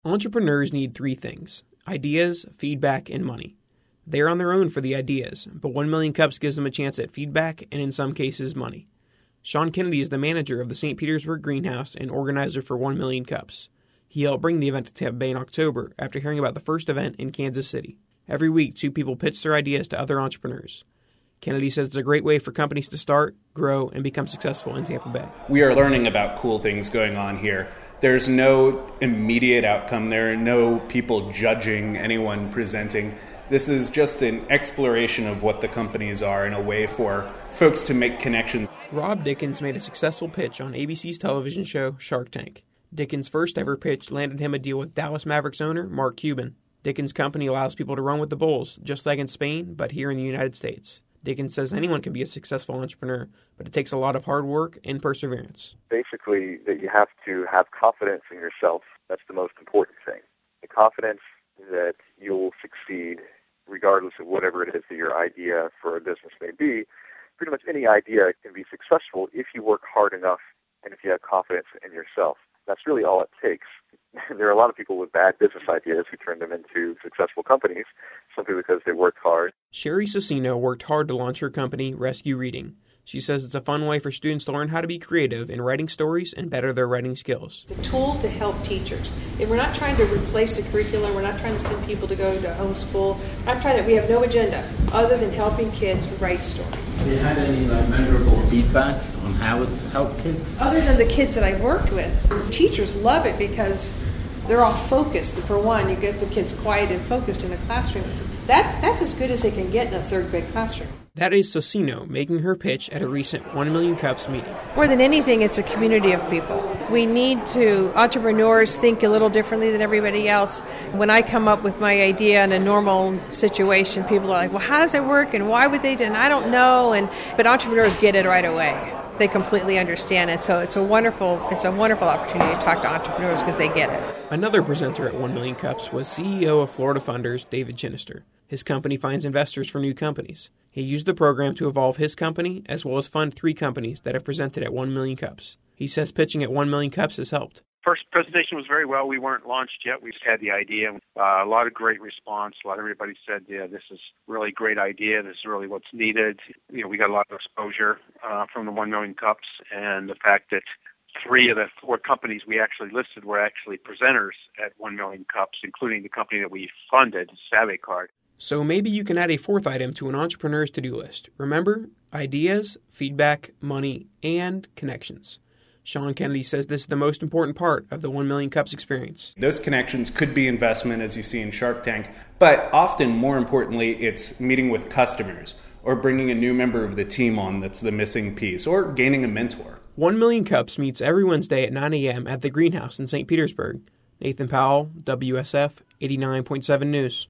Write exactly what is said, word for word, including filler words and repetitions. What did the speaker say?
Entrepreneurs need three things: ideas, feedback, and money. They are on their own for the ideas, but one million Cups gives them a chance at feedback and, in some cases, money. Sean Kennedy is the manager of the Saint Petersburg Greenhouse and organizer for one million Cups. He helped bring the event to Tampa Bay in October after hearing about the first event in Kansas City. Every week, two people pitch their ideas to other entrepreneurs. Kennedy says it's a great way for companies to start, grow, and become successful in Tampa Bay. We are learning about cool things going on here. There's no immediate outcome. There are no people judging anyone presenting. This is just an exploration of what the companies are and a way for folks to make connections. Rob Dickens made a successful pitch on A B C's television show Shark Tank. Dickens' first ever pitch landed him a deal with Dallas Mavericks owner Mark Cuban. Dickens' company allows people to run with the Bulls, just like in Spain, but here in the United States. Dickens says anyone can be a successful entrepreneur, but it takes a lot of hard work and perseverance. Basically, that you have to have confidence in yourself. That's the most important thing. The confidence that you'll succeed regardless of whatever it is that your idea for a business may be. Pretty much any idea can be successful if you work hard enough and if you have confidence in yourself. That's really all it takes. There are a lot of people with bad business ideas who turn them into successful companies simply because they worked hard. Sherry Cicino worked hard to launch her company, Rescue Reading. She says it's a fun way for students to learn how to be creative in writing stories and better their writing skills. It's a tool to help teachers. And we're not trying to replace the curriculum. We're not trying to send people to go to homeschool. We're not trying to, we have no agenda other than helping kids write stories. Have you had any like, measurable feedback on how it's helped kids? Other than the kids that I've worked with, teachers love it because they're all focused. For one, you get the kids quiet and focused in a classroom. That That's as good as they can get in a third grade classroom. That is Cicino making her pitch at a recent one million Cups meeting. More than anything, it's a community of people. We need to, entrepreneurs think a little differently than everybody else. When I come up with my idea in a normal situation, people are like, well, how does it work and why would they do it? And I don't know. And But entrepreneurs get it right away. They completely understand it. So it's a wonderful, it's a wonderful opportunity to talk to entrepreneurs because they get it. Another presenter at one million Cups was C E O of Florida Funders, David Chinister. His company finds investors for new companies. He used the program to evolve his company as well as fund three companies that have presented at one million Cups. He says pitching at one million Cups has helped. First presentation was very well. We weren't launched yet. We just had the idea. Uh, a lot of great response. A lot of everybody said, yeah, this is really a great idea. This is really what's needed. You know, we got a lot of exposure uh, from the one million Cups, and the fact that three of the four companies we actually listed were actually presenters at one million Cups, including the company that we funded, SavvyCard. So maybe you can add a fourth item to an entrepreneur's to-do list. Remember, ideas, feedback, money, and connections. Sean Kennedy says this is the most important part of the one million Cups experience. Those connections could be investment, as you see in Shark Tank, but often, more importantly, it's meeting with customers or bringing a new member of the team on that's the missing piece, or gaining a mentor. one million Cups meets every Wednesday at nine a.m. at the Greenhouse in Saint Petersburg. Nathan Powell, W S F eighty-nine point seven News.